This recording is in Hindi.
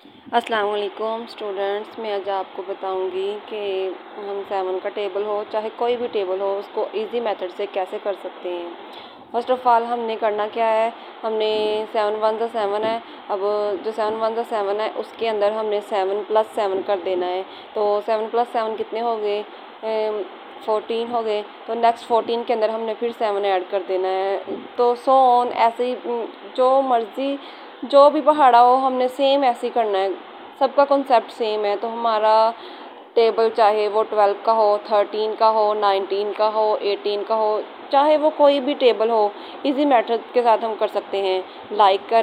अस्सलाम वालेकुम स्टूडेंट्स, मैं आज आपको बताऊंगी कि हम 7 का टेबल हो चाहे कोई भी टेबल हो उसको इजी मेथड से कैसे कर सकते हैं। फर्स्ट ऑफ ऑल हमने करना क्या है, हमने 7 1 ज़ा 7 है। अब जो 7 1 ज़ा 7 है उसके अंदर हमने 7 + 7 कर देना है। तो 7 + 7 कितने हो गए? 14 हो गए। तो नेक्स्ट 14 के अंदर हमने फिर 7 ऐड कर देना है। तो सो ऑन ऐसे ही जो मर्ज़ी जो भी पहाड़ा हो हमने सेम ऐसे ही करना है। सबका कॉन्सेप्ट सेम है। तो हमारा टेबल चाहे वो 12 का हो, 13 का हो, 19 का हो, 18 का हो, चाहे वो कोई भी टेबल हो, इजी मेथड के साथ हम कर सकते हैं। लाइक कर